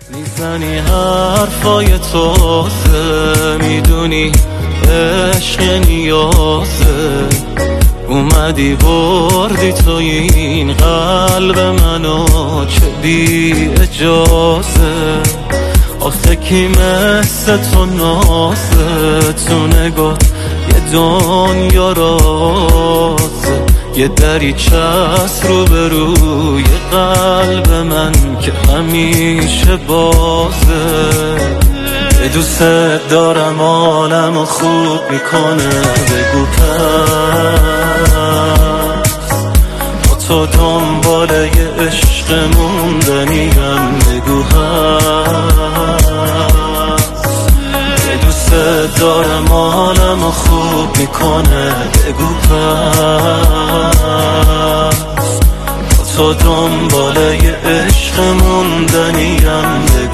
میزنی حرفای تازه، میدونی عشق نیازه. اومدی بردی تو این قلب منو چه بی اجازه. آخه کی مثل تو نازه، تو نگاه یه دنیا رازه. یه دریچه‌ست رو به روی قلب من که همیشه بازه. یه دوست دارم عالمو خوب میکنه، بگو پس با تو دنبال یه عشق موندنیم، بگو هست. یه دوست دارم عالمو خوب میکنه، بگو پس با تو دنبال یه عشق موندنیم.